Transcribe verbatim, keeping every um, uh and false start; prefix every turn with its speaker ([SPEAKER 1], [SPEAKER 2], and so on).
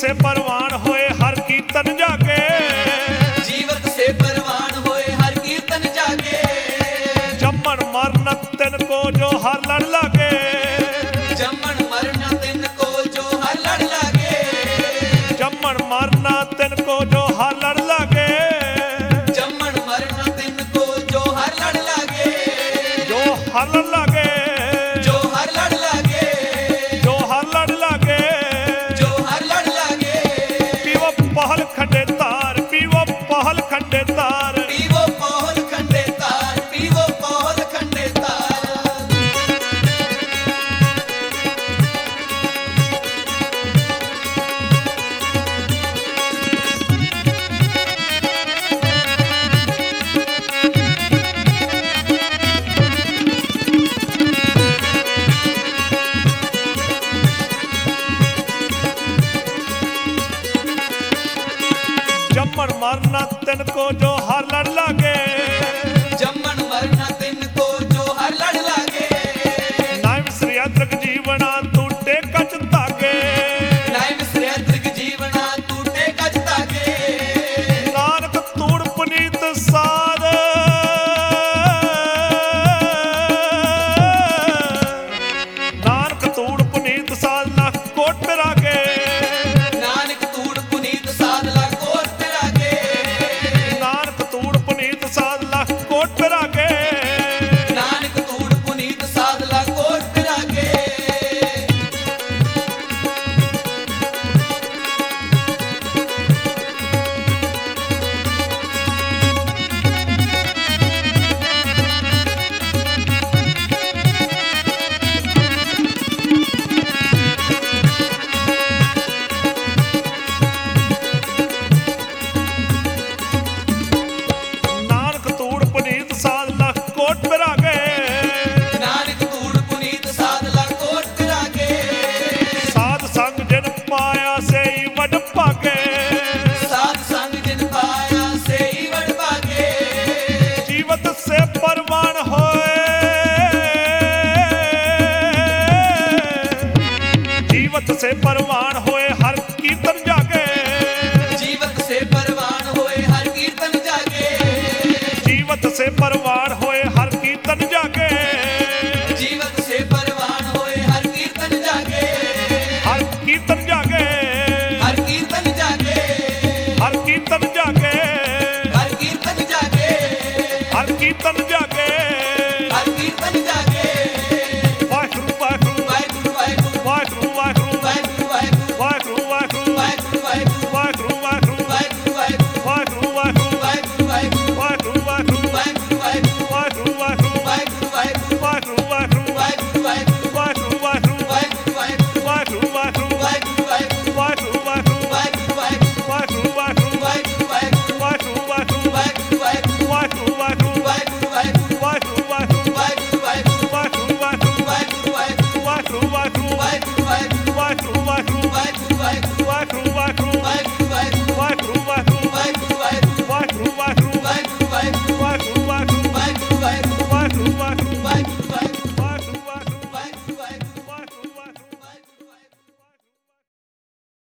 [SPEAKER 1] से परवान होए हर कीर्तन जागे,
[SPEAKER 2] जीवत से परवान होए हर कीर्तन जागे।
[SPEAKER 1] जम्मन मरन तिन को जो हर लड़ लागे,
[SPEAKER 2] जम्मन मरना तिन को जो हर लड़ लागे।
[SPEAKER 1] जम्मन मरना तिन को जो हर लड़ लागे,
[SPEAKER 2] जम्मन मरना तिन को जो हर लड़ लागे।
[SPEAKER 1] जो हर लड़ लागे,
[SPEAKER 2] जो हर लड़ लागे।
[SPEAKER 1] जो हर लड़ लागे,
[SPEAKER 2] जो हर लड़ लागे।
[SPEAKER 1] पीवो पहल खंडे तार, पीवो पहल खंडे तार,
[SPEAKER 2] पीवो पहल खंडे तार, पीवो पहल खंडे तार।
[SPEAKER 1] जम्मन मरना तिन को जो हर लड़ लागे,
[SPEAKER 2] जम्मन मरना तिन को जो हर लड़ लागे।
[SPEAKER 1] नाम श्री अद्रक जीवना टूटे कच तागे,
[SPEAKER 2] नाम श्री अद्रक जीवना टूटे कच तागे।
[SPEAKER 1] नानक तूड़ पुनीत साध, नानक तूड़ पुनीत साध लख कोट पिरागे,
[SPEAKER 2] नानक तूड़ पुनीत साध लख कोट पिरागे।
[SPEAKER 1] नानक तूड़ पुनीत साध लख कोट पिरागे।
[SPEAKER 2] नानक तूड़ पुनीत साध लख कोट पिरागे।
[SPEAKER 1] नानक तूड़ पुनीत साध लख कोट पिरागे,
[SPEAKER 2] नानक तूड़ पुनीत साध लख कोट पिरागे।
[SPEAKER 1] साध संग जिन पाया से ही वड भागे,
[SPEAKER 2] साध संग जिन पाया से ही वड भागे।
[SPEAKER 1] जीवत से परवान होए, जीवत से परवान होए हर कीर्तन जागे,
[SPEAKER 2] जीवत से परवान होए हर कीर्तन जागे।
[SPEAKER 1] जीवत से परवान